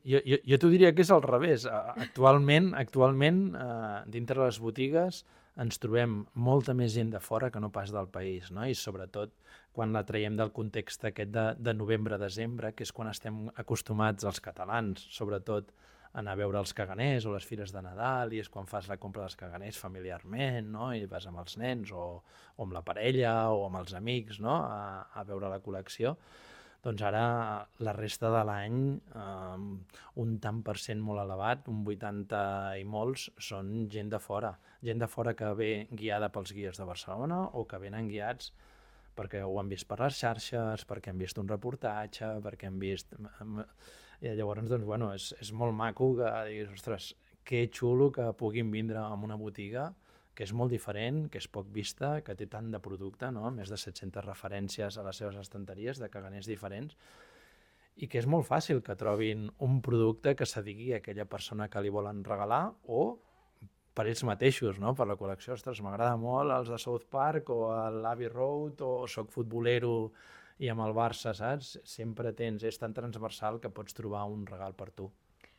Jo t'ho diria que és al revés. Actualment, dintre les botigues ens trobem molta més gent de fora que no pas del país, no? I sobretot quan la traiem del context aquest de novembre-desembre, que és quan estem acostumats els catalans, sobretot, a anar a veure els caganers o les fires de Nadal, i és quan fas la compra dels caganers familiarment, no? I vas amb els nens o amb la parella o amb els amics, no? A veure la col·lecció. Doncs ara la resta de l'any un tant per cent molt elevat, un 80 i molts, són gent de fora. Gent de fora que ve guiada pels guies de Barcelona o que venen guiats perquè ho han vist per les xarxes, perquè han vist un reportatge, perquè han vist... I llavors, doncs, bueno, és molt maco que diguis, ostres, que xulo que puguin vindre a una botiga que és molt diferent, que és poc vista, que té tant de producte, no? Més de 700 referències a les seves estanteries de caganers diferents, i que és molt fàcil que trobin un producte que s'adigui a aquella persona que li volen regalar o per ells mateixos, no? Per la col·lecció. Ostres, m'agrada molt els de South Park o l'Abbey Road o soc futbolero i amb el Barça, saps? Sempre és tan transversal que pots trobar un regal per tu.